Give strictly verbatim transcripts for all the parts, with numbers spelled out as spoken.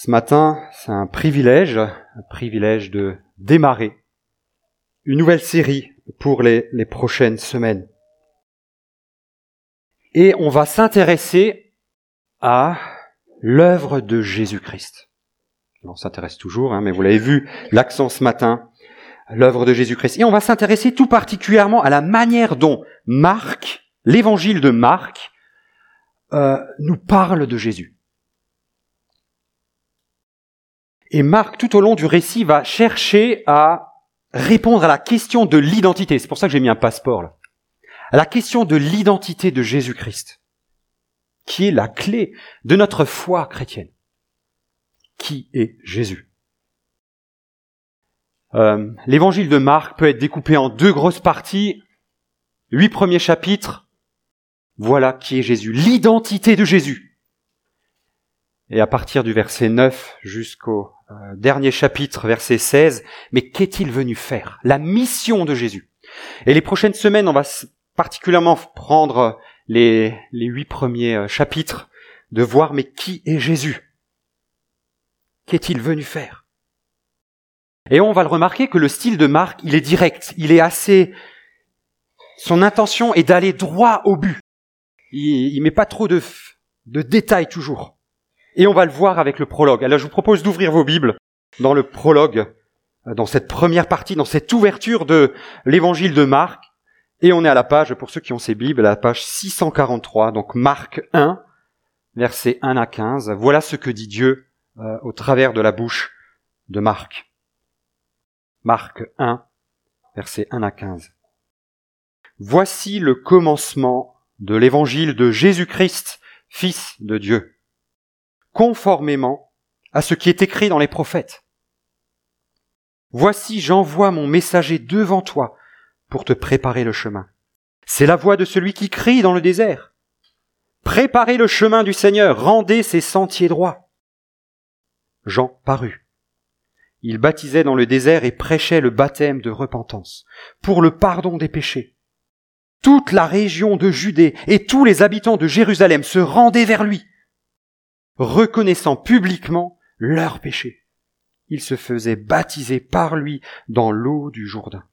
Ce matin, c'est un privilège, un privilège de démarrer une nouvelle série pour les, les prochaines semaines. Et on va s'intéresser à l'œuvre de Jésus-Christ. On s'intéresse toujours, hein, mais vous l'avez vu, l'accent ce matin, l'œuvre de Jésus-Christ. Et on va s'intéresser tout particulièrement à la manière dont Marc, l'évangile de Marc, euh, nous parle de Jésus. Et Marc, tout au long du récit, va chercher à répondre à la question de l'identité. C'est pour ça que j'ai mis un passeport là. À la question de l'identité de Jésus-Christ, qui est la clé de notre foi chrétienne. Qui est Jésus ? euh, L'évangile de Marc peut être découpé en deux grosses parties. Huit premiers chapitres. Voilà qui est Jésus. L'identité de Jésus. Et à partir du verset neuf jusqu'au euh, dernier chapitre, verset seize, mais qu'est-il venu faire ? La mission de Jésus. Et les prochaines semaines, on va particulièrement prendre les, les huit premiers chapitres, de voir, mais qui est Jésus ? Qu'est-il venu faire ? Et on va le remarquer que le style de Marc, il est direct, il est assez... Son intention est d'aller droit au but. Il, il met pas trop de, de détails toujours. Et on va le voir avec le prologue. Alors je vous propose d'ouvrir vos Bibles dans le prologue, dans cette première partie, dans cette ouverture de l'évangile de Marc. Et on est à la page, pour ceux qui ont ces Bibles, à la page six cent quarante-trois, donc Marc un, versets un à quinze. Voilà ce que dit Dieu euh, au travers de la bouche de Marc. Marc un, versets un à quinze. Voici le commencement de l'évangile de Jésus-Christ, Fils de Dieu, conformément à ce qui est écrit dans les prophètes. Voici, j'envoie mon messager devant toi pour te préparer le chemin. C'est la voix de celui qui crie dans le désert. Préparez le chemin du Seigneur, rendez ses sentiers droits. Jean parut. Il baptisait dans le désert et prêchait le baptême de repentance pour le pardon des péchés. Toute la région de Judée et tous les habitants de Jérusalem se rendaient vers lui, reconnaissant publiquement leurs péchés. Ils se faisaient baptiser par lui dans l'eau du Jourdain.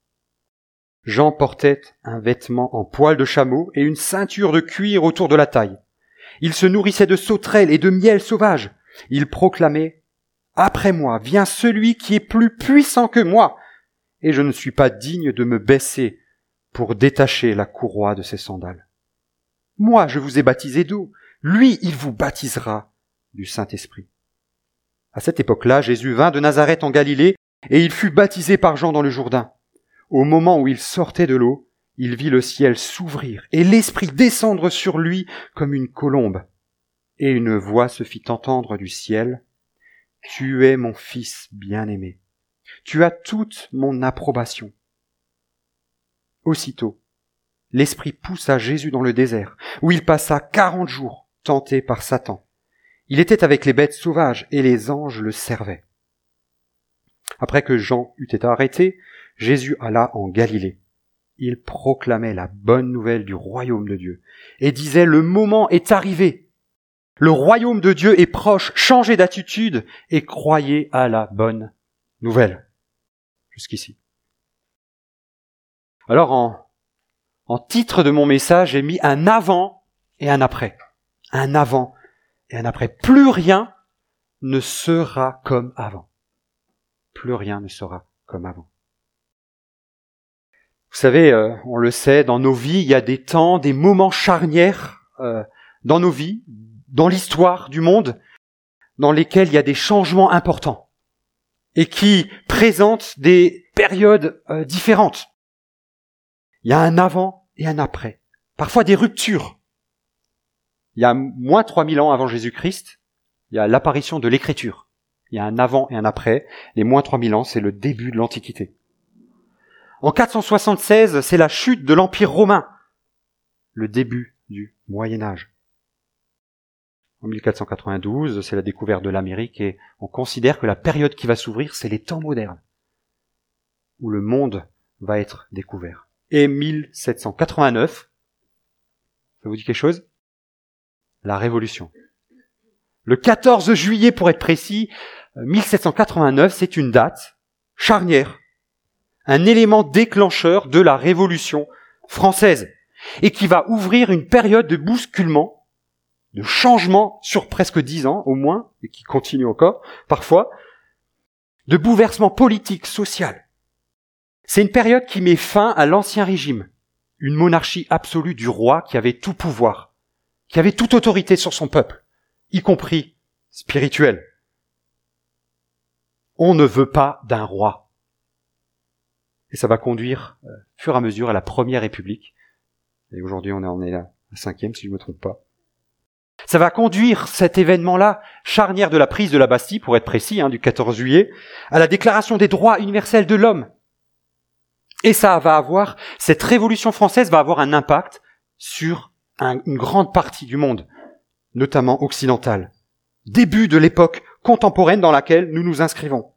Jean portait un vêtement en poil de chameau et une ceinture de cuir autour de la taille. Il se nourrissait de sauterelles et de miel sauvage. Il proclamait « Après moi vient celui qui est plus puissant que moi, et je ne suis pas digne de me baisser pour détacher la courroie de ses sandales. Moi, je vous ai baptisé d'eau. Lui, il vous baptisera du Saint-Esprit. » À cette époque-là, Jésus vint de Nazareth en Galilée, et il fut baptisé par Jean dans le Jourdain. Au moment où il sortait de l'eau, il vit le ciel s'ouvrir et l'Esprit descendre sur lui comme une colombe. Et une voix se fit entendre du ciel. « Tu es mon Fils bien-aimé. Tu as toute mon approbation. » Aussitôt, l'Esprit poussa Jésus dans le désert, où il passa quarante jours, tenté par Satan. Il était avec les bêtes sauvages, et les anges le servaient. Après que Jean eut été arrêté, Jésus alla en Galilée. Il proclamait la bonne nouvelle du royaume de Dieu, et disait « Le moment est arrivé. Le royaume de Dieu est proche, changez d'attitude, et croyez à la bonne nouvelle. » Jusqu'ici. Alors, en, en titre de mon message, j'ai mis un avant et un après. Un avant et un après. Plus rien ne sera comme avant. Plus rien ne sera comme avant. Vous savez, euh, on le sait, dans nos vies, il y a des temps, des moments charnières euh, dans nos vies, dans l'histoire du monde, dans lesquels il y a des changements importants et qui présentent des périodes euh, différentes. Il y a un avant et un après. Parfois des ruptures. Il y a moins trois mille ans avant Jésus-Christ, il y a l'apparition de l'Écriture. Il y a un avant et un après. Les moins trois mille ans, c'est le début de l'Antiquité. En quatre cent soixante-seize, c'est la chute de l'Empire romain. Le début du Moyen-Âge. En mille quatre cent quatre-vingt-douze, c'est la découverte de l'Amérique et on considère que la période qui va s'ouvrir, c'est les temps modernes, où le monde va être découvert. Et mille sept cent quatre-vingt-neuf, ça vous dit quelque chose ? La Révolution. Le quatorze juillet, pour être précis, mille sept cent quatre-vingt-neuf, c'est une date charnière, un élément déclencheur de la Révolution française, et qui va ouvrir une période de bousculement, de changement sur presque dix ans au moins, et qui continue encore parfois, de bouleversement politique, social. C'est une période qui met fin à l'ancien régime, une monarchie absolue du roi qui avait tout pouvoir, qui avait toute autorité sur son peuple, y compris spirituel. On ne veut pas d'un roi. Et ça va conduire, euh, fur et à mesure, à la première république. Et aujourd'hui, on en est à la cinquième, si je ne me trompe pas. Ça va conduire cet événement-là, charnière de la prise de la Bastille, pour être précis, hein, du quatorze juillet, à la déclaration des droits universels de l'homme. Et ça va avoir, cette révolution française va avoir un impact sur un, une grande partie du monde, notamment occidental. Début de l'époque contemporaine dans laquelle nous nous inscrivons.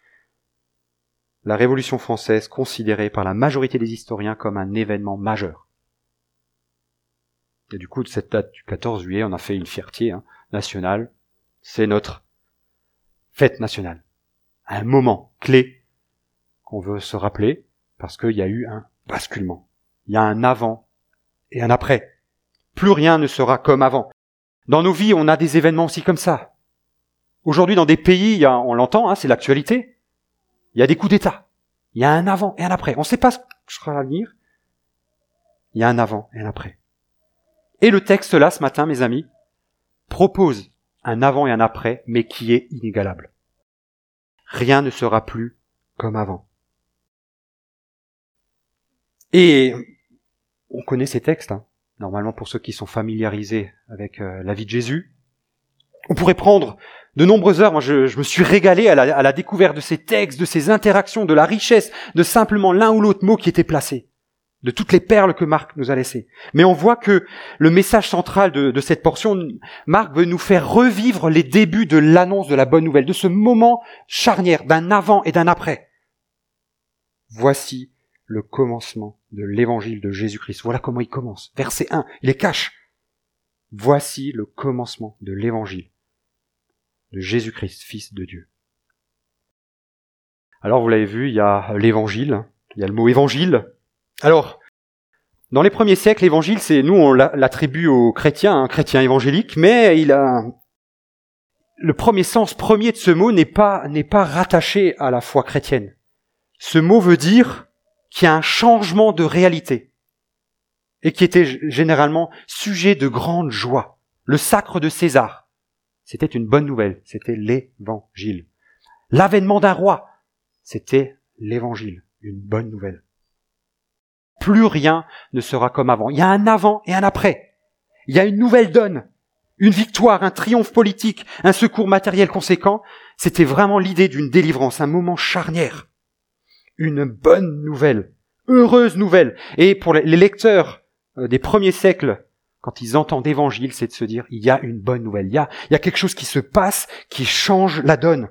La Révolution française considérée par la majorité des historiens comme un événement majeur. Et du coup, de cette date du quatorze juillet, on a fait une fierté hein, nationale. C'est notre fête nationale. Un moment clé qu'on veut se rappeler parce qu'il y a eu un basculement. Il y a un avant et un après. Plus rien ne sera comme avant. Dans nos vies, on a des événements aussi comme ça. Aujourd'hui, dans des pays, il y a, on l'entend, hein, c'est l'actualité, il y a des coups d'État. Il y a un avant et un après. On ne sait pas ce que sera l'avenir. Il y a un avant et un après. Et le texte là, ce matin, mes amis, propose un avant et un après, mais qui est inégalable. Rien ne sera plus comme avant. Et on connaît ces textes, hein, normalement pour ceux qui sont familiarisés avec euh, la vie de Jésus. On pourrait prendre de nombreuses heures. Moi, je, je me suis régalé à la, à la découverte de ces textes, de ces interactions, de la richesse, de simplement l'un ou l'autre mot qui était placé, de toutes les perles que Marc nous a laissées. Mais on voit que le message central de, de cette portion, Marc veut nous faire revivre les débuts de l'annonce de la bonne nouvelle, de ce moment charnière, d'un avant et d'un après. Voici le commencement de l'évangile de Jésus-Christ. Voilà comment il commence. Verset un, il est cache. Voici le commencement de l'évangile de Jésus-Christ, Fils de Dieu. Alors, vous l'avez vu, il y a l'évangile, il y a le mot évangile. Alors, dans les premiers siècles, l'évangile, c'est, nous, on l'attribue aux chrétiens, un chrétien évangélique, mais il a, le premier sens premier de ce mot n'est pas, n'est pas rattaché à la foi chrétienne. Ce mot veut dire qu'il y a un changement de réalité et qui était généralement sujet de grande joie. Le sacre de César, c'était une bonne nouvelle, c'était l'évangile. L'avènement d'un roi, c'était l'évangile, une bonne nouvelle. Plus rien ne sera comme avant. Il y a un avant et un après. Il y a une nouvelle donne, une victoire, un triomphe politique, un secours matériel conséquent. C'était vraiment l'idée d'une délivrance, un moment charnière. Une bonne nouvelle, heureuse nouvelle. Et pour les lecteurs des premiers siècles, quand ils entendent évangile, c'est de se dire, il y a une bonne nouvelle, il y a, il y a quelque chose qui se passe, qui change la donne.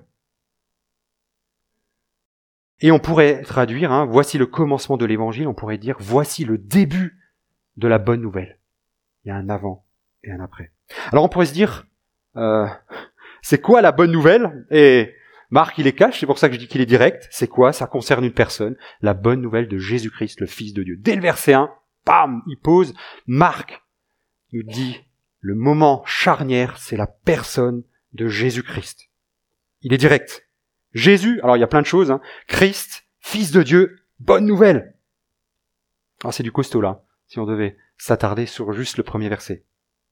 Et on pourrait traduire, hein, voici le commencement de l'évangile, on pourrait dire, voici le début de la bonne nouvelle. Il y a un avant et un après. Alors on pourrait se dire, euh, c'est quoi la bonne nouvelle? Et Marc, il est cache, c'est pour ça que je dis qu'il est direct. C'est quoi? Ça concerne une personne, la bonne nouvelle de Jésus-Christ, le Fils de Dieu. Dès le verset un, bam, il pose, Marc nous dit, le moment charnière, c'est la personne de Jésus-Christ. Il est direct. Jésus, alors il y a plein de choses, hein. Christ, Fils de Dieu, bonne nouvelle. Alors c'est du costaud là, si on devait s'attarder sur juste le premier verset.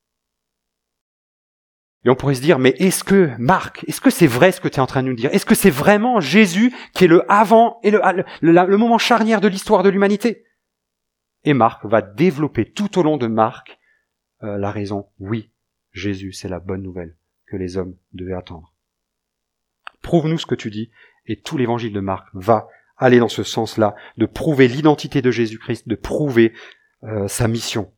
Et on pourrait se dire, mais est-ce que, Marc, est-ce que c'est vrai ce que tu es en train de nous dire? Est-ce que c'est vraiment Jésus qui est le avant et le, le, le, le moment charnière de l'histoire de l'humanité? Et Marc va développer tout au long de Marc euh, la raison, oui, Jésus, c'est la bonne nouvelle que les hommes devaient attendre. Prouve-nous ce que tu dis, et tout l'évangile de Marc va aller dans ce sens-là, de prouver l'identité de Jésus-Christ, de prouver euh, sa mission.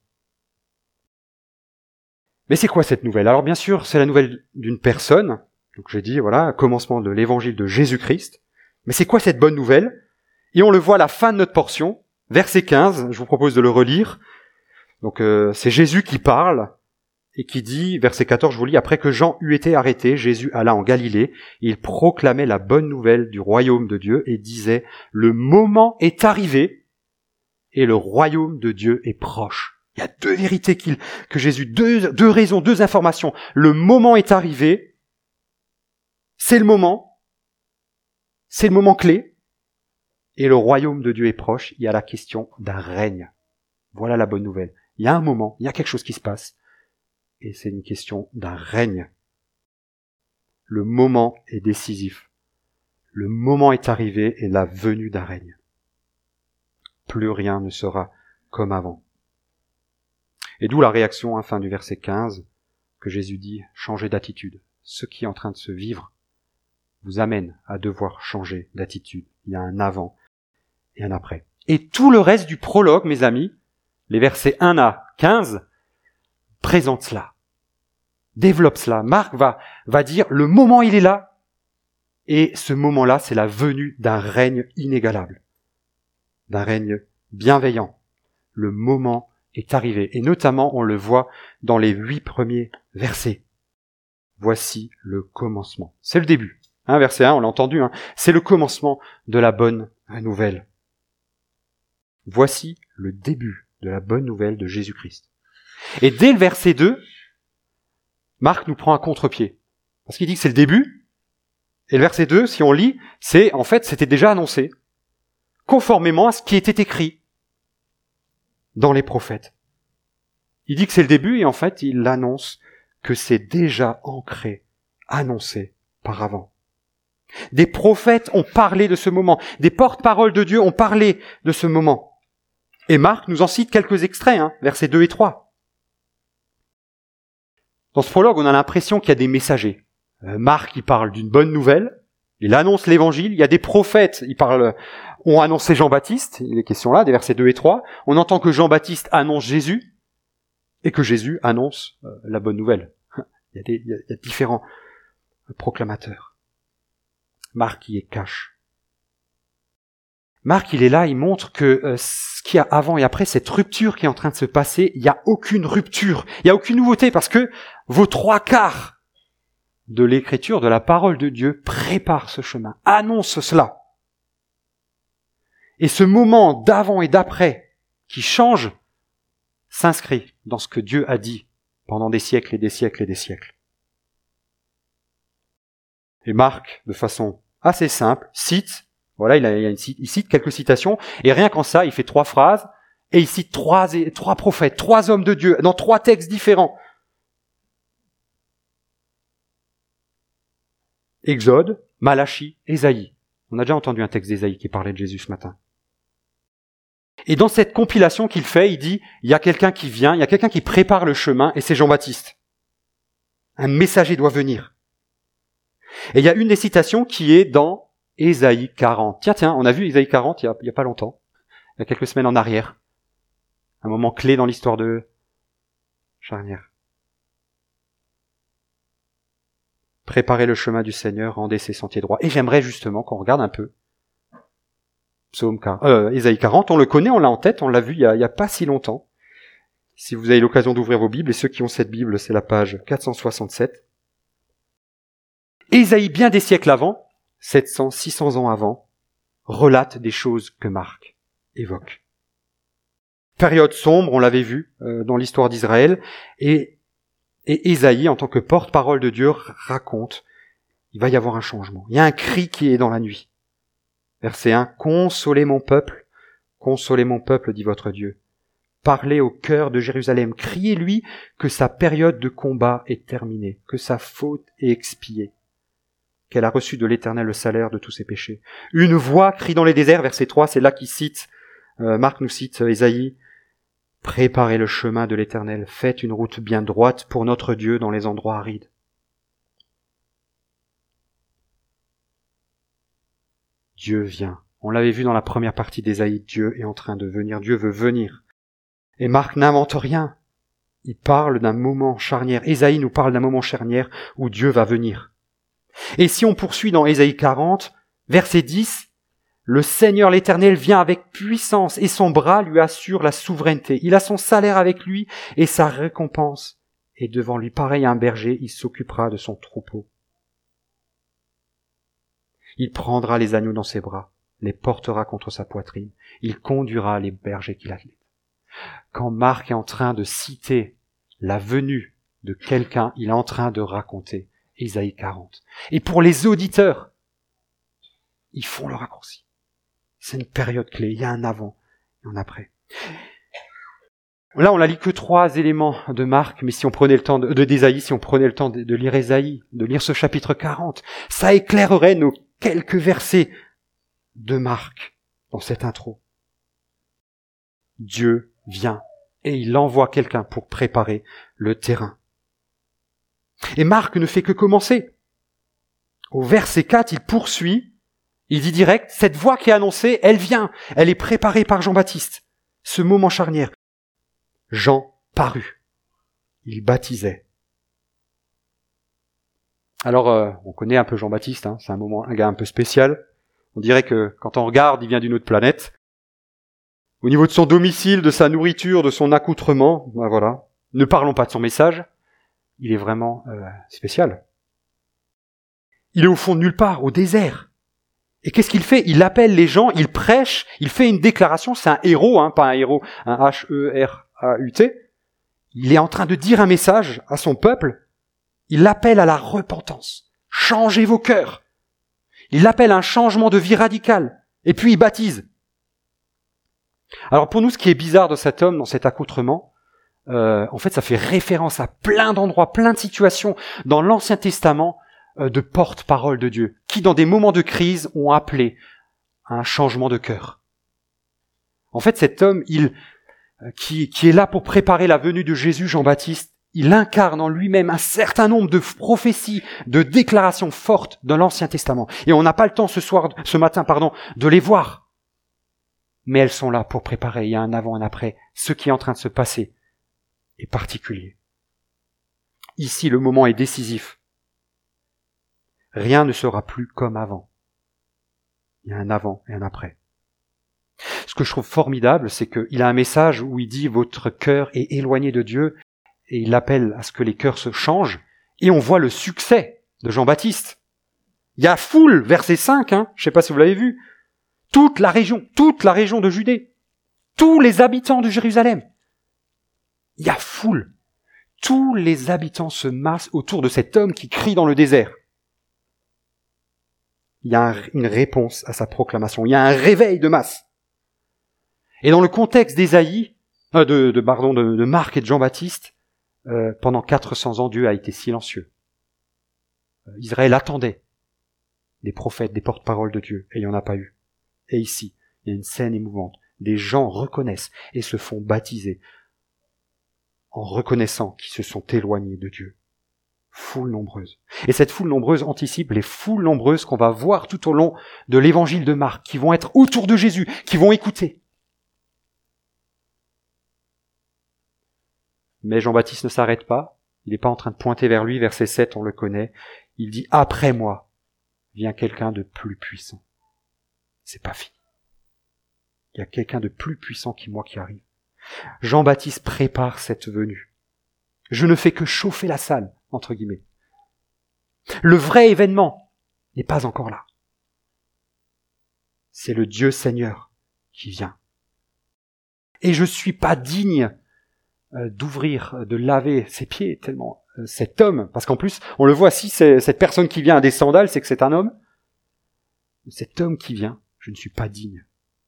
Mais c'est quoi cette nouvelle? Alors bien sûr, c'est la nouvelle d'une personne, donc j'ai dit, voilà, commencement de l'évangile de Jésus-Christ, mais c'est quoi cette bonne nouvelle? Et on le voit à la fin de notre portion, verset quinze, je vous propose de le relire. Donc euh, c'est Jésus qui parle, et qui dit, verset quatorze, je vous lis, « Après que Jean eut été arrêté, Jésus alla en Galilée, et il proclamait la bonne nouvelle du royaume de Dieu et disait, « Le moment est arrivé et le royaume de Dieu est proche. » Il y a deux vérités qu'il, que Jésus, deux, deux raisons, deux informations. Le moment est arrivé, c'est le moment, c'est le moment clé, et le royaume de Dieu est proche. Il y a la question d'un règne. Voilà la bonne nouvelle. Il y a un moment, il y a quelque chose qui se passe, et c'est une question d'un règne. Le moment est décisif. Le moment est arrivé et la venue d'un règne. Plus rien ne sera comme avant. Et d'où la réaction, à fin du verset quinze, que Jésus dit « Changez d'attitude ». Ce qui est en train de se vivre vous amène à devoir changer d'attitude. Il y a un avant et un après. Et tout le reste du prologue, mes amis, les versets un à quinze, présente cela, développe cela. Marc va, va dire « Le moment, il est là ». Et ce moment-là, c'est la venue d'un règne inégalable, d'un règne bienveillant. Le moment est arrivé. Et notamment, on le voit dans les huit premiers versets. Voici le commencement. C'est le début. Hein, verset un, on l'a entendu. Hein, c'est le commencement de la bonne nouvelle. Voici le début de la bonne nouvelle de Jésus-Christ. Et dès le verset deux, Marc nous prend à contre-pied. Parce qu'il dit que c'est le début. Et le verset deux, si on lit, c'est, en fait, c'était déjà annoncé. Conformément à ce qui était écrit dans les prophètes. Il dit que c'est le début et en fait, il annonce que c'est déjà ancré, annoncé par avant. Des prophètes ont parlé de ce moment. Des porte-paroles de Dieu ont parlé de ce moment. Et Marc nous en cite quelques extraits, hein, versets deux et trois. Dans ce prologue, on a l'impression qu'il y a des messagers. Euh, Marc, il parle d'une bonne nouvelle. Il annonce l'évangile. Il y a des prophètes, ils parlent, ont annoncé Jean-Baptiste. Il est question là, des versets deux et trois. On entend que Jean-Baptiste annonce Jésus et que Jésus annonce euh, la bonne nouvelle. Il y a, des, il y a, il y a différents proclamateurs. Marc y est cache. Marc, il est là, il montre que euh, ce qu'il y a avant et après, cette rupture qui est en train de se passer, il n'y a aucune rupture, il n'y a aucune nouveauté, parce que vos trois quarts de l'écriture, de la parole de Dieu, préparent ce chemin, annoncent cela. Et ce moment d'avant et d'après qui change, s'inscrit dans ce que Dieu a dit pendant des siècles et des siècles et des siècles. Et Marc, de façon assez simple, cite, voilà, il, a, il, a une, il cite quelques citations, et rien qu'en ça, il fait trois phrases, et il cite trois, trois prophètes, trois hommes de Dieu, dans trois textes différents. Exode, Malachie, Ésaïe. On a déjà entendu un texte d'Ésaïe qui parlait de Jésus ce matin. Et dans cette compilation qu'il fait, il dit, il y a quelqu'un qui vient, il y a quelqu'un qui prépare le chemin, et c'est Jean-Baptiste. Un messager doit venir. Et il y a une des citations qui est dans Ésaïe quarante. Tiens, tiens, on a vu Ésaïe quarante il y a, il y a pas longtemps, il y a quelques semaines en arrière. Un moment clé dans l'histoire de Charnière. Préparez le chemin du Seigneur, rendez ses sentiers droits. Et j'aimerais justement qu'on regarde un peu Psaume quarante, euh, Ésaïe quarante, on le connaît, on l'a en tête, on l'a vu il y a, il y a pas si longtemps. Si vous avez l'occasion d'ouvrir vos Bibles, et ceux qui ont cette Bible, c'est la page quatre cent soixante-sept. Ésaïe, bien des siècles avant, sept cents, six cents ans avant, relate des choses que Marc évoque. Période sombre, on l'avait vu euh, dans l'histoire d'Israël, et, et Ésaïe, en tant que porte-parole de Dieu, raconte, il va y avoir un changement. Il y a un cri qui est dans la nuit. Verset un, « Consolez mon peuple, consolez mon peuple, dit votre Dieu. Parlez au cœur de Jérusalem, criez-lui que sa période de combat est terminée, que sa faute est expiée, qu'elle a reçu de l'Éternel le salaire de tous ses péchés. Une voix crie dans les déserts, verset trois, c'est là qu'il cite, euh, Marc nous cite Ésaïe, « Préparez le chemin de l'Éternel, faites une route bien droite pour notre Dieu dans les endroits arides. » Dieu vient. On l'avait vu dans la première partie d'Ésaïe, Dieu est en train de venir, Dieu veut venir. Et Marc n'invente rien. Il parle d'un moment charnière. Ésaïe nous parle d'un moment charnière où Dieu va venir. Et si on poursuit dans Ésaïe quarante, verset dix, « Le Seigneur l'Éternel vient avec puissance et son bras lui assure la souveraineté. Il a son salaire avec lui et sa récompense et devant lui, pareil à un berger, il s'occupera de son troupeau. Il prendra les agneaux dans ses bras, les portera contre sa poitrine, il conduira les bergers qu'il a. Quand Marc est en train de citer la venue de quelqu'un, il est en train de raconter Ésaïe quarante. Et pour les auditeurs, ils font le raccourci. C'est une période clé, il y a un avant et un après. Là, on n'a lu que trois éléments de Marc, mais si on prenait le temps de, de d'Ésaïe, si on prenait le temps de, de lire Ésaïe, de lire ce chapitre quarante, ça éclairerait nos quelques versets de Marc dans cette intro. Dieu vient et il envoie quelqu'un pour préparer le terrain. Et Marc ne fait que commencer. Au verset quatre, il poursuit, il dit direct, cette voix qui est annoncée, elle vient, elle est préparée par Jean-Baptiste. Ce moment charnière. Jean parut. Il baptisait. Alors, euh, on connaît un peu Jean-Baptiste, hein, c'est un moment, un gars un peu spécial. On dirait que quand on regarde, il vient d'une autre planète. Au niveau de son domicile, de sa nourriture, de son accoutrement, ben voilà. Ne parlons pas de son message. Il est vraiment euh, spécial. Il est au fond de nulle part, au désert. Et qu'est-ce qu'il fait? Il appelle les gens, il prêche, il fait une déclaration. C'est un héros, hein, pas un héros, un H E R A U T. Il est en train de dire un message à son peuple. Il l'appelle à la repentance. Changez vos cœurs. Il l'appelle à un changement de vie radical. Et puis il baptise. Alors pour nous, ce qui est bizarre de cet homme, dans cet accoutrement, euh, en fait, ça fait référence à plein d'endroits, plein de situations dans l'Ancien Testament euh, de porte-parole de Dieu, qui dans des moments de crise ont appelé à un changement de cœur. En fait, cet homme, il, euh, qui, qui est là pour préparer la venue de Jésus, Jean-Baptiste, il incarne en lui-même un certain nombre de prophéties, de déclarations fortes de l'Ancien Testament. Et on n'a pas le temps ce soir, ce matin, pardon, de les voir. Mais elles sont là pour préparer, il y a un avant et un après. Ce qui est en train de se passer est particulier. Ici, le moment est décisif. Rien ne sera plus comme avant. Il y a un avant et un après. Ce que je trouve formidable, c'est qu'il a un message où il dit « Votre cœur est éloigné de Dieu » et il appelle à ce que les cœurs se changent. Et on voit le succès de Jean-Baptiste. Il y a foule, verset cinq, hein, je ne sais pas si vous l'avez vu, toute la région, toute la région de Judée, tous les habitants de Jérusalem. Il y a foule. Tous les habitants se massent autour de cet homme qui crie dans le désert. Il y a un, une réponse à sa proclamation. Il y a un réveil de masse. Et dans le contexte d'Ésaïe, euh, de, de, pardon, de, de Marc et de Jean-Baptiste, euh, pendant quatre cents ans, Dieu a été silencieux. Euh, Israël attendait des prophètes, des porte-paroles de Dieu, et il n'y en a pas eu. Et ici, il y a une scène émouvante. Des gens reconnaissent et se font baptiser en reconnaissant qu'ils se sont éloignés de Dieu. Foule nombreuse. Et cette foule nombreuse anticipe les foules nombreuses qu'on va voir tout au long de l'évangile de Marc, qui vont être autour de Jésus, qui vont écouter. Mais Jean-Baptiste ne s'arrête pas. Il n'est pas en train de pointer vers lui. Verset sept, on le connaît. Il dit « Après moi vient quelqu'un de plus puissant. » C'est pas fini. Il y a quelqu'un de plus puissant qui moi qui arrive. Jean-Baptiste prépare cette venue. Je ne fais que chauffer la salle, entre guillemets. Le vrai événement n'est pas encore là. C'est le Dieu Seigneur qui vient. Et je suis pas digne euh, d'ouvrir, de laver ses pieds, tellement euh, cet homme, parce qu'en plus, on le voit, si c'est cette personne qui vient à des sandales, c'est que c'est un homme. Cet homme qui vient, je ne suis pas digne.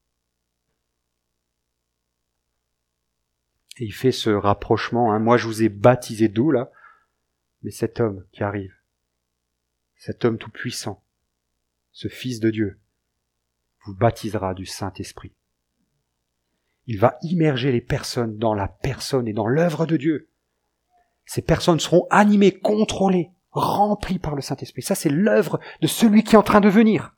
Et il fait ce rapprochement, hein. Moi je vous ai baptisé d'eau là, mais cet homme qui arrive, cet homme tout puissant, ce Fils de Dieu, vous baptisera du Saint-Esprit. Il va immerger les personnes dans la personne et dans l'œuvre de Dieu. Ces personnes seront animées, contrôlées, remplies par le Saint-Esprit. Ça c'est l'œuvre de celui qui est en train de venir.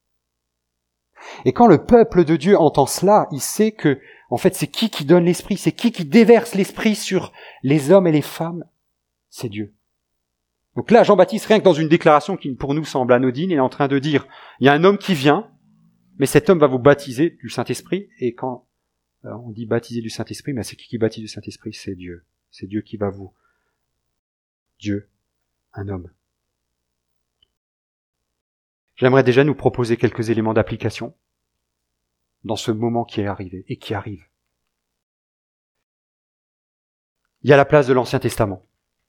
Et quand le peuple de Dieu entend cela, il sait que, en fait, c'est qui qui donne l'esprit, c'est qui qui déverse l'esprit sur les hommes et les femmes, c'est Dieu. Donc là, Jean-Baptiste, rien que dans une déclaration qui pour nous semble anodine, il est en train de dire, il y a un homme qui vient, mais cet homme va vous baptiser du Saint-Esprit, et quand euh, on dit baptiser du Saint-Esprit, mais c'est qui qui baptise du Saint-Esprit? C'est Dieu. C'est Dieu qui va vous Dieu, un homme. J'aimerais déjà nous proposer quelques éléments d'application dans ce moment qui est arrivé et qui arrive. Il y a la place de l'Ancien Testament.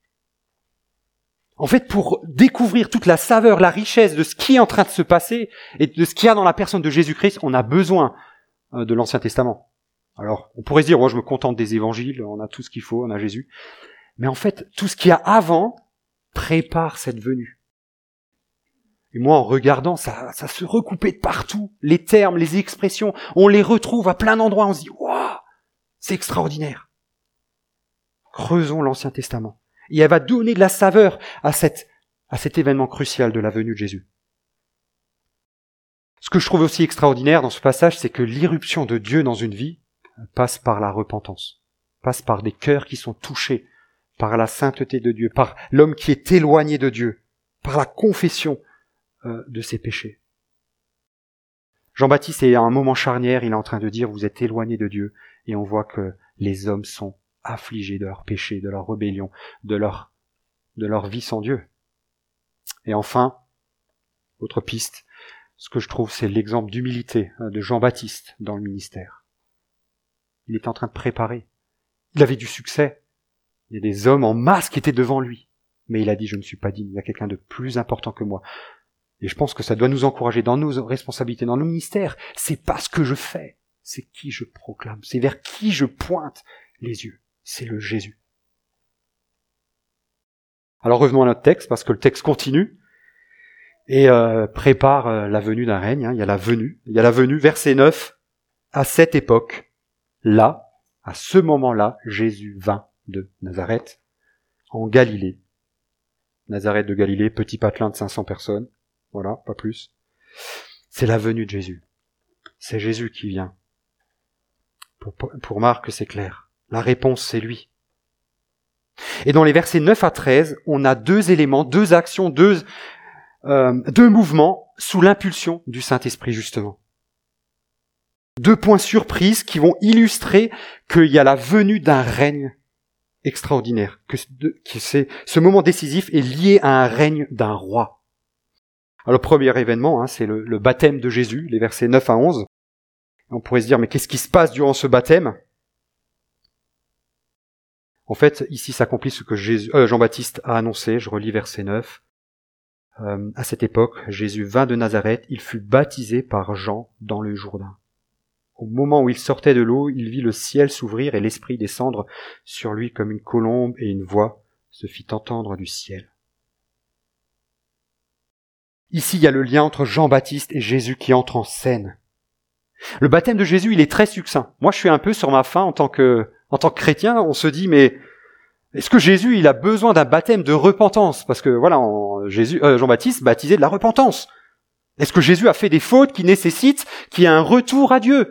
En fait, pour découvrir toute la saveur, la richesse de ce qui est en train de se passer et de ce qu'il y a dans la personne de Jésus-Christ, on a besoin de l'Ancien Testament. Alors, on pourrait se dire, moi, je me contente des évangiles, on a tout ce qu'il faut, on a Jésus. Mais en fait, tout ce qu'il y a avant prépare cette venue. Et moi, en regardant, ça, ça se recoupait de partout. Les termes, les expressions, on les retrouve à plein d'endroits. On se dit, waouh, c'est extraordinaire. Creusons l'Ancien Testament. Et elle va donner de la saveur à, cette, à cet événement crucial de la venue de Jésus. Ce que je trouve aussi extraordinaire dans ce passage, c'est que l'irruption de Dieu dans une vie passe par la repentance, passe par des cœurs qui sont touchés par la sainteté de Dieu, par l'homme qui est éloigné de Dieu, par la confession euh, de ses péchés. Jean-Baptiste est à un moment charnière, il est en train de dire « Vous êtes éloignés de Dieu » et on voit que les hommes sont affligés de leurs péchés, de leur rébellion, de leur, de leur vie sans Dieu. Et enfin, autre piste, ce que je trouve, c'est l'exemple d'humilité de Jean-Baptiste dans le ministère. Il était en train de préparer. Il avait du succès. Il y a des hommes en masse qui étaient devant lui. Mais il a dit, je ne suis pas digne, il y a quelqu'un de plus important que moi. Et je pense que ça doit nous encourager dans nos responsabilités, dans nos ministères. C'est pas ce que je fais, c'est qui je proclame, c'est vers qui je pointe les yeux. C'est le Jésus. Alors revenons à notre texte, parce que le texte continue et euh, prépare euh, la venue d'un règne. Hein. Il y a la venue, il y a la venue, verset neuf, à cette époque, là, à ce moment-là, Jésus vint de Nazareth, en Galilée. Nazareth de Galilée, petit patelin de cinq cents personnes, voilà, pas plus. C'est la venue de Jésus. C'est Jésus qui vient. Pour, pour Marc, c'est clair. La réponse, c'est lui. Et dans les versets neuf à treize, on a deux éléments, deux actions, deux, euh, deux mouvements sous l'impulsion du Saint-Esprit, justement. Deux points surprises qui vont illustrer qu'il y a la venue d'un règne extraordinaire, que, que c'est, ce moment décisif est lié à un règne d'un roi. Alors, le premier événement, hein, c'est le, le baptême de Jésus, les versets neuf à onze. On pourrait se dire, mais qu'est-ce qui se passe durant ce baptême ? En fait, ici s'accomplit ce que Jésus, euh, Jean-Baptiste a annoncé, je relis verset neuf. Euh, à cette époque, Jésus vint de Nazareth, il fut baptisé par Jean dans le Jourdain. Au moment où il sortait de l'eau, il vit le ciel s'ouvrir et l'Esprit descendre sur lui comme une colombe, et une voix se fit entendre du ciel. Ici, il y a le lien entre Jean-Baptiste et Jésus qui entre en scène. Le baptême de Jésus, il est très succinct. Moi, je suis un peu sur ma faim en tant que, en tant que chrétien. On se dit, mais est-ce que Jésus, il a besoin d'un baptême de repentance ? Parce que voilà, en, Jésus, euh, Jean-Baptiste baptisait de la repentance. Est-ce que Jésus a fait des fautes qui nécessitent qu'il y ait un retour à Dieu ?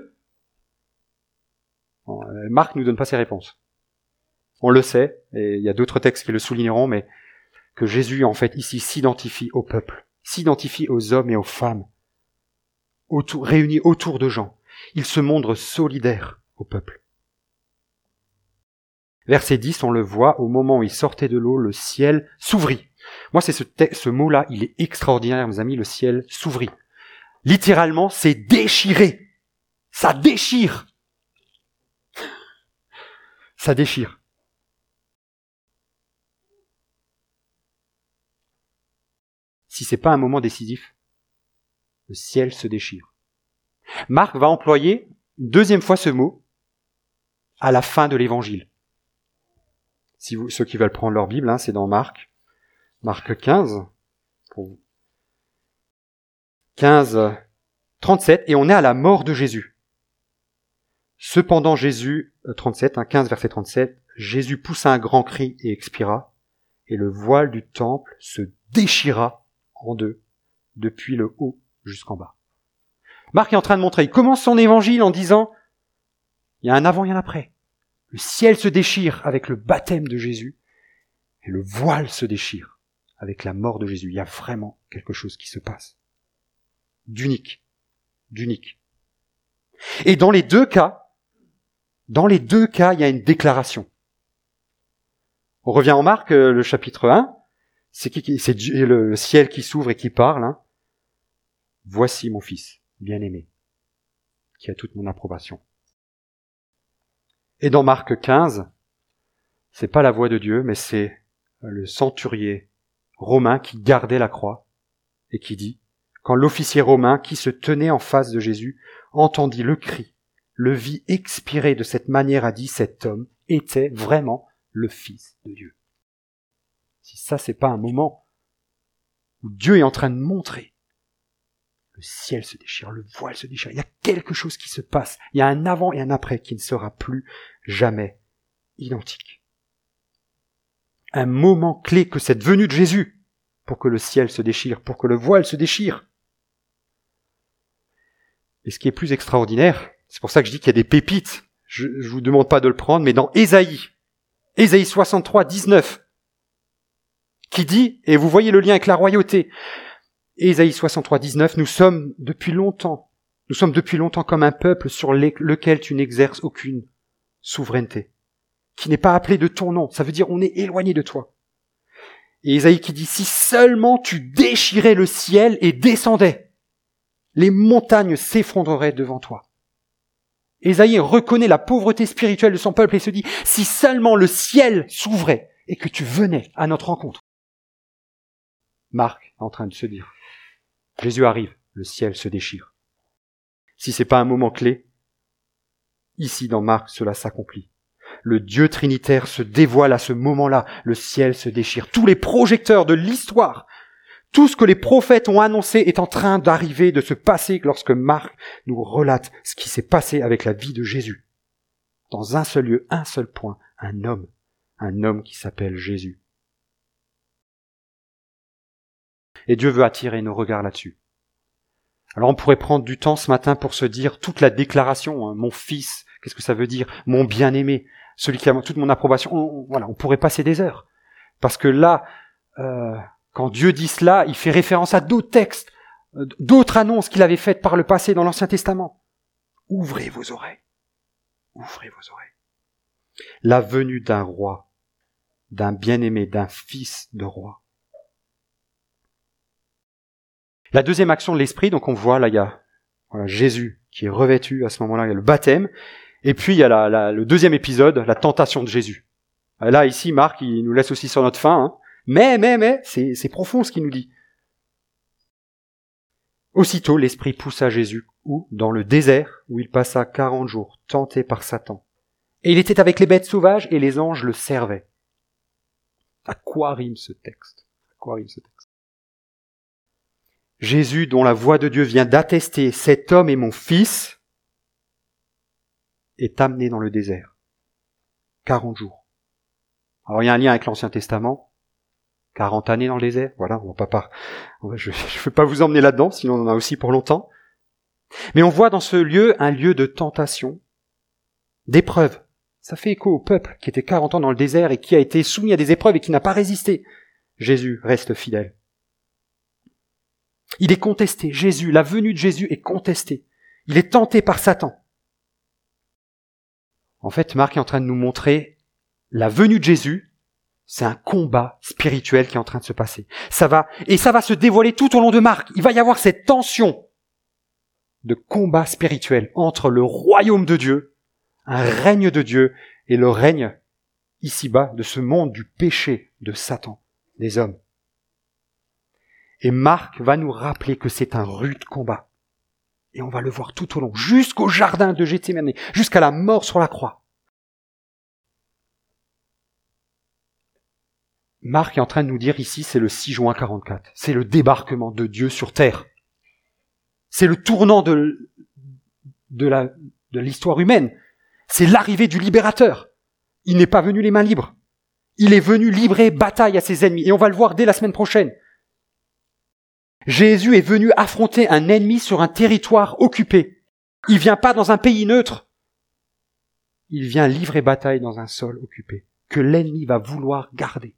Bon, euh, Marc nous donne pas ses réponses. On le sait, et il y a d'autres textes qui le souligneront, mais que Jésus, en fait, ici, s'identifie au peuple, s'identifie aux hommes et aux femmes, autour, réunis autour de Jean. Il se montre solidaire au peuple. Verset dix, on le voit, au moment où il sortait de l'eau, le ciel s'ouvrit. Moi, c'est ce, te- ce mot-là, il est extraordinaire, mes amis, le ciel s'ouvrit. Littéralement, c'est déchiré. Ça déchire. Ça déchire. Si c'est pas un moment décisif, le ciel se déchire. Marc va employer une deuxième fois ce mot à la fin de l'évangile. Si vous, ceux qui veulent prendre leur Bible, hein, c'est dans Marc, Marc quinze, pour vous. quinze, trente-sept, et on est à la mort de Jésus. Cependant Jésus, trente-sept, hein, quinze verset trente-sept, Jésus poussa un grand cri et expira, et le voile du temple se déchira en deux, depuis le haut jusqu'en bas. Marc est en train de montrer, il commence son évangile en disant, il y a un avant et un après. Le ciel se déchire avec le baptême de Jésus, et le voile se déchire avec la mort de Jésus. Il y a vraiment quelque chose qui se passe. D'unique. D'unique. Et dans les deux cas, dans les deux cas, il y a une déclaration. On revient en Marc, euh, le chapitre un. C'est, qui, c'est Dieu, le ciel qui s'ouvre et qui parle. Hein. Voici mon fils, bien-aimé, qui a toute mon approbation. Et dans Marc quinze, c'est pas la voix de Dieu, mais c'est le centurier romain qui gardait la croix et qui dit, quand l'officier romain qui se tenait en face de Jésus entendit le cri, le vit expirer de cette manière, a dit, cet homme était vraiment le Fils de Dieu. Si ça, c'est pas un moment où Dieu est en train de montrer, le ciel se déchire, le voile se déchire, il y a quelque chose qui se passe, il y a un avant et un après qui ne sera plus jamais identique. Un moment clé que cette venue de Jésus, pour que le ciel se déchire, pour que le voile se déchire. Et ce qui est plus extraordinaire, c'est pour ça que je dis qu'il y a des pépites, je ne vous demande pas de le prendre, mais dans Ésaïe, Ésaïe soixante-trois, dix-neuf, qui dit, et vous voyez le lien avec la royauté, Ésaïe soixante-trois, dix-neuf, nous sommes depuis longtemps, nous sommes depuis longtemps comme un peuple sur lequel tu n'exerces aucune souveraineté, qui n'est pas appelé de ton nom, ça veut dire on est éloigné de toi. Et Ésaïe qui dit, si seulement tu déchirais le ciel et descendais, les montagnes s'effondreraient devant toi. Ésaïe reconnaît la pauvreté spirituelle de son peuple et se dit, si seulement le ciel s'ouvrait et que tu venais à notre rencontre. Marc est en train de se dire, Jésus arrive, le ciel se déchire. Si c'est pas un moment clé, ici dans Marc, cela s'accomplit. Le Dieu trinitaire se dévoile à ce moment-là, le ciel se déchire. Tous les projecteurs de l'histoire, tout ce que les prophètes ont annoncé est en train d'arriver, de se passer lorsque Marc nous relate ce qui s'est passé avec la vie de Jésus. Dans un seul lieu, un seul point, un homme, un homme qui s'appelle Jésus. Et Dieu veut attirer nos regards là-dessus. Alors on pourrait prendre du temps ce matin pour se dire toute la déclaration, hein, mon fils, qu'est-ce que ça veut dire, mon bien-aimé, celui qui a toute mon approbation. On, on, voilà, on pourrait passer des heures. Parce que là, euh, quand Dieu dit cela, il fait référence à d'autres textes, euh, d'autres annonces qu'il avait faites par le passé dans l'Ancien Testament. Ouvrez vos oreilles. Ouvrez vos oreilles. La venue d'un roi, d'un bien-aimé, d'un fils de roi. La deuxième action de l'Esprit, donc on voit, là, il y a voilà, Jésus qui est revêtu, à ce moment-là, il y a le baptême, et puis il y a la, la, le deuxième épisode, la tentation de Jésus. Là, ici, Marc, il nous laisse aussi sur notre faim, hein. mais, mais, mais, c'est, c'est profond ce qu'il nous dit. Aussitôt, l'Esprit poussa Jésus, où, dans le désert, où il passa quarante jours, tenté par Satan. Et il était avec les bêtes sauvages, et les anges le servaient. À quoi rime ce texte? À quoi rime ce texte? Jésus, dont la voix de Dieu vient d'attester « Cet homme est mon fils », est amené dans le désert. quarante jours. Alors il y a un lien avec l'Ancien Testament. quarante années dans le désert. Voilà, on va pas par... Je ne veux pas vous emmener là-dedans, sinon on en a aussi pour longtemps. Mais on voit dans ce lieu un lieu de tentation, d'épreuve. Ça fait écho au peuple qui était quarante ans dans le désert et qui a été soumis à des épreuves et qui n'a pas résisté. Jésus reste fidèle. Il est contesté. Jésus, la venue de Jésus est contestée. Il est tenté par Satan. En fait, Marc est en train de nous montrer la venue de Jésus, c'est un combat spirituel qui est en train de se passer. Ça va, et ça va se dévoiler tout au long de Marc. Il va y avoir cette tension de combat spirituel entre le royaume de Dieu, un règne de Dieu, et le règne ici-bas de ce monde du péché de Satan, des hommes. Et Marc va nous rappeler que c'est un rude combat. Et on va le voir tout au long, jusqu'au jardin de Gethsémani, jusqu'à la mort sur la croix. Marc est en train de nous dire ici, c'est le six juin quarante-quatre. C'est le débarquement de Dieu sur terre. C'est le tournant de, de, la, de l'histoire humaine. C'est l'arrivée du libérateur. Il n'est pas venu les mains libres. Il est venu livrer bataille à ses ennemis. Et on va le voir dès la semaine prochaine. Jésus est venu affronter un ennemi sur un territoire occupé. Il vient pas dans un pays neutre. Il vient livrer bataille dans un sol occupé, que l'ennemi va vouloir garder.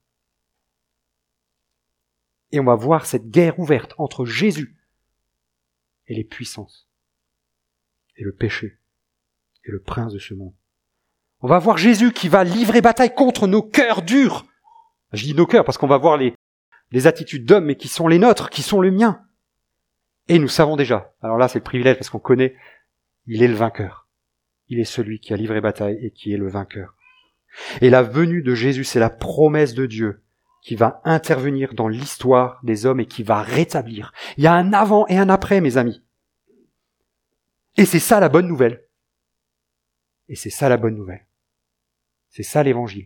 Et on va voir cette guerre ouverte entre Jésus et les puissances, et le péché, et le prince de ce monde. On va voir Jésus qui va livrer bataille contre nos cœurs durs, Je dis nos cœurs parce qu'on va voir les, les attitudes d'hommes, mais qui sont les nôtres, qui sont les miens. Et nous savons déjà. Alors là, c'est le privilège parce qu'on connaît, il est le vainqueur. Il est celui qui a livré bataille et qui est le vainqueur. Et la venue de Jésus, c'est la promesse de Dieu qui va intervenir dans l'histoire des hommes et qui va rétablir. Il y a un avant et un après, mes amis. Et c'est ça la bonne nouvelle. Et c'est ça la bonne nouvelle. C'est ça l'évangile.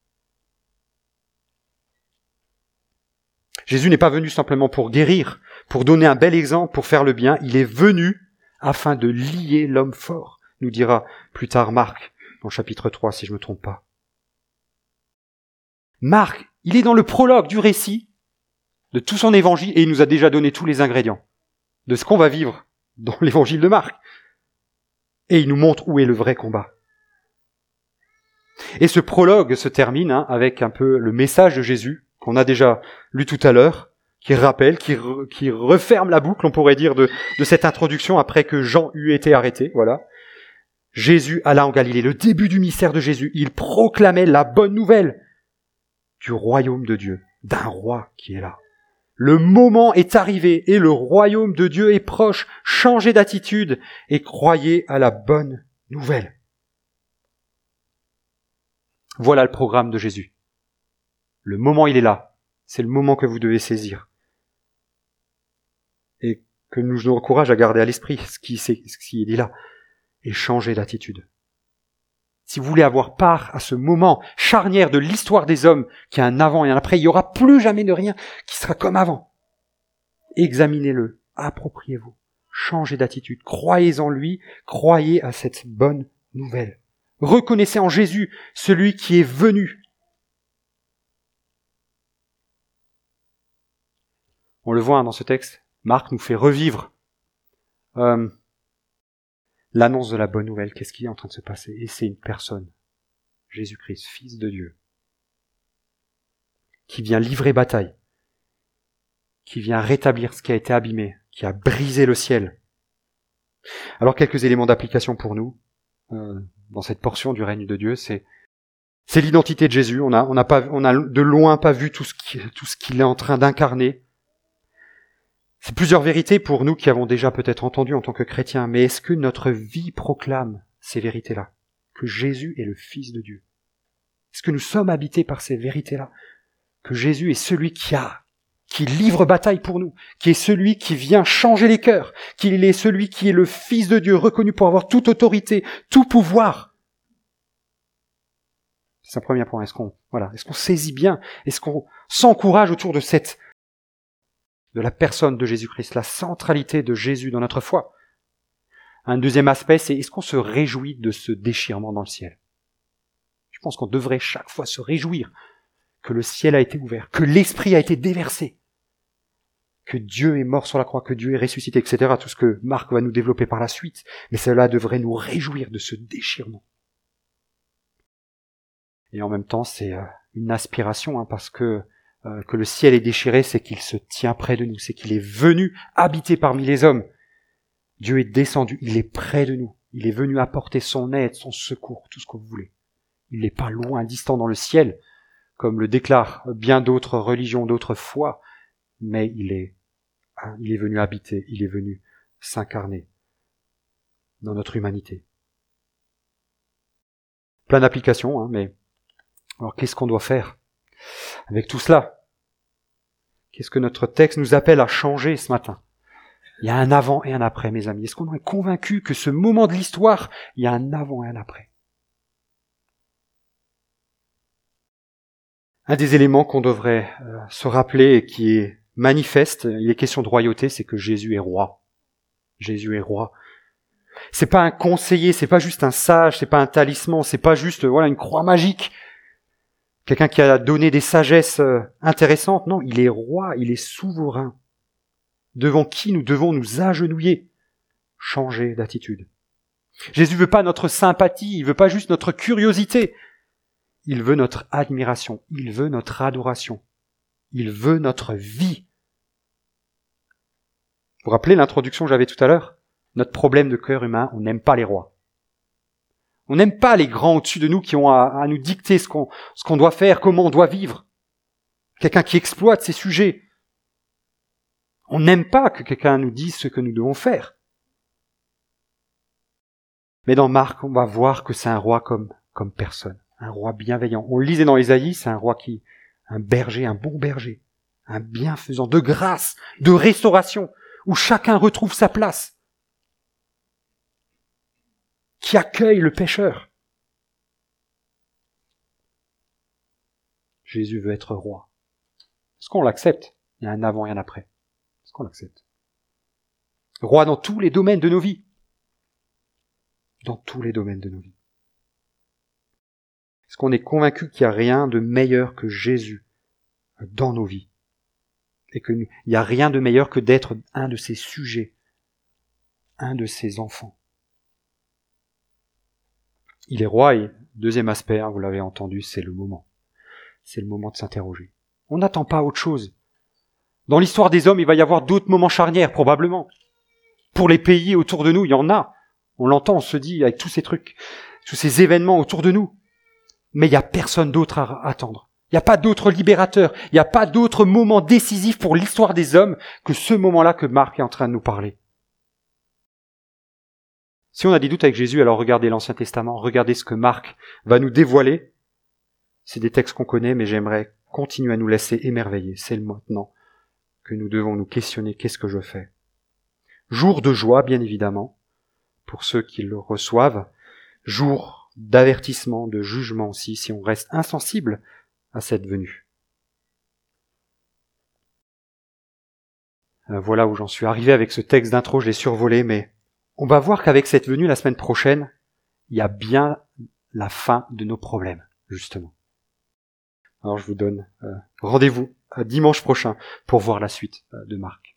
Jésus n'est pas venu simplement pour guérir, pour donner un bel exemple, pour faire le bien. Il est venu afin de lier l'homme fort, nous dira plus tard Marc, dans le chapitre trois, si je ne me trompe pas. Marc, il est dans le prologue du récit de tout son évangile et il nous a déjà donné tous les ingrédients de ce qu'on va vivre dans l'évangile de Marc. Et il nous montre où est le vrai combat. Et ce prologue se termine hein, avec un peu le message de Jésus qu'on a déjà lu tout à l'heure, qui rappelle, qui, re, qui referme la boucle, on pourrait dire, de, de cette introduction après que Jean eut été arrêté. Voilà. Jésus alla en Galilée, le début du mystère de Jésus. Il proclamait la bonne nouvelle du royaume de Dieu, d'un roi qui est là. Le moment est arrivé et le royaume de Dieu est proche. Changez d'attitude et croyez à la bonne nouvelle. Voilà le programme de Jésus. Le moment, il est là. C'est le moment que vous devez saisir. Et que nous nous encourage à garder à l'esprit ce qui, ce qui est dit là. Et changer d'attitude. Si vous voulez avoir part à ce moment charnière de l'histoire des hommes, qui a un avant et un après, il n'y aura plus jamais de rien qui sera comme avant. Examinez-le, appropriez-vous, changez d'attitude, croyez en lui, croyez à cette bonne nouvelle. Reconnaissez en Jésus celui qui est venu. On le voit hein, dans ce texte, Marc nous fait revivre euh, l'annonce de la bonne nouvelle. Qu'est-ce qui est en train de se passer? Et c'est une personne, Jésus-Christ, Fils de Dieu, qui vient livrer bataille, qui vient rétablir ce qui a été abîmé, qui a brisé le ciel. Alors quelques éléments d'application pour nous euh, dans cette portion du règne de Dieu, c'est c'est l'identité de Jésus. On a on a pas on a de loin pas vu tout ce qui, tout ce qu'il est en train d'incarner. C'est plusieurs vérités pour nous qui avons déjà peut-être entendu en tant que chrétiens, mais est-ce que notre vie proclame ces vérités-là? Que Jésus est le Fils de Dieu? Est-ce que nous sommes habités par ces vérités-là? Que Jésus est celui qui a, qui livre bataille pour nous, qui est celui qui vient changer les cœurs, qu'il est celui qui est le Fils de Dieu, reconnu pour avoir toute autorité, tout pouvoir. C'est un premier point. Est-ce qu'on, voilà, est-ce qu'on saisit bien? Est-ce qu'on s'encourage autour de cette de la personne de Jésus-Christ, la centralité de Jésus dans notre foi? Un deuxième aspect, c'est est-ce qu'on se réjouit de ce déchirement dans le ciel? Je pense qu'on devrait chaque fois se réjouir que le ciel a été ouvert, que l'Esprit a été déversé, que Dieu est mort sur la croix, que Dieu est ressuscité, et cetera. Tout ce que Marc va nous développer par la suite. Mais cela devrait nous réjouir de ce déchirement. Et en même temps, c'est une aspiration, hein, parce que Euh, que le ciel est déchiré, c'est qu'il se tient près de nous, c'est qu'il est venu habiter parmi les hommes. Dieu est descendu, il est près de nous, il est venu apporter son aide, son secours, tout ce que vous voulez. Il n'est pas loin, distant dans le ciel, comme le déclarent bien d'autres religions, d'autres foi, mais il est, hein, il est venu habiter, il est venu s'incarner dans notre humanité. Plein d'applications, hein, mais alors qu'est-ce qu'on doit faire avec tout cela? Qu'est-ce que notre texte nous appelle à changer ce matin? Il y a un avant et un après, mes amis. Est-ce qu'on est convaincu que ce moment de l'histoire, il y a un avant et un après? Un des éléments qu'on devrait euh, se rappeler et qui est manifeste, il est question de royauté, c'est que Jésus est roi. Jésus est roi. C'est pas un conseiller, c'est pas juste un sage, c'est pas un talisman, c'est pas juste voilà une croix magique. Quelqu'un qui a donné des sagesses intéressantes. Non, il est roi, il est souverain. Devant qui nous devons nous agenouiller. Changer d'attitude. Jésus veut pas notre sympathie, il veut pas juste notre curiosité. Il veut notre admiration, il veut notre adoration. Il veut notre vie. Vous vous rappelez l'introduction que j'avais tout à l'heure? Notre problème de cœur humain, on n'aime pas les rois. On n'aime pas les grands au-dessus de nous qui ont à, à nous dicter ce qu'on, ce qu'on doit faire, comment on doit vivre. quelqu'un qui exploite ses sujets. On n'aime pas que quelqu'un nous dise ce que nous devons faire. Mais dans Marc, on va voir que c'est un roi comme, comme personne, un roi bienveillant. On le lisait dans Ésaïe, c'est un roi qui, un berger, un bon berger, un bienfaisant, de grâce, de restauration, où chacun retrouve sa place, qui accueille le pécheur. Jésus veut être roi. Est-ce qu'on l'accepte? Il y a un avant et un après. Est-ce qu'on l'accepte? Roi dans tous les domaines de nos vies. Dans tous les domaines de nos vies. Est-ce qu'on est convaincu qu'il n'y a rien de meilleur que Jésus dans nos vies? Et qu'il n'y a rien de meilleur que d'être un de ses sujets, un de ses enfants. Il est roi et, deuxième aspect, hein, vous l'avez entendu, c'est le moment. C'est le moment de s'interroger. On n'attend pas autre chose. Dans l'histoire des hommes, il va y avoir d'autres moments charnières, probablement. Pour les pays autour de nous, il y en a. On l'entend, on se dit, avec tous ces trucs, tous ces événements autour de nous. Mais il n'y a personne d'autre à attendre. Il n'y a pas d'autre libérateur. Il n'y a pas d'autre moment décisif pour l'histoire des hommes que ce moment-là que Marc est en train de nous parler. Si on a des doutes avec Jésus, alors regardez l'Ancien Testament, regardez ce que Marc va nous dévoiler. C'est des textes qu'on connaît, mais j'aimerais continuer à nous laisser émerveiller. C'est maintenant que nous devons nous questionner, qu'est-ce que je fais? Jour de joie, bien évidemment, pour ceux qui le reçoivent. Jour d'avertissement, de jugement aussi, si on reste insensible à cette venue. Voilà où j'en suis arrivé avec ce texte d'intro, je l'ai survolé, mais on va voir qu'avec cette venue la semaine prochaine, il y a bien la fin de nos problèmes, justement. Alors je vous donne euh, rendez-vous euh, dimanche prochain pour voir la suite euh, de Marc.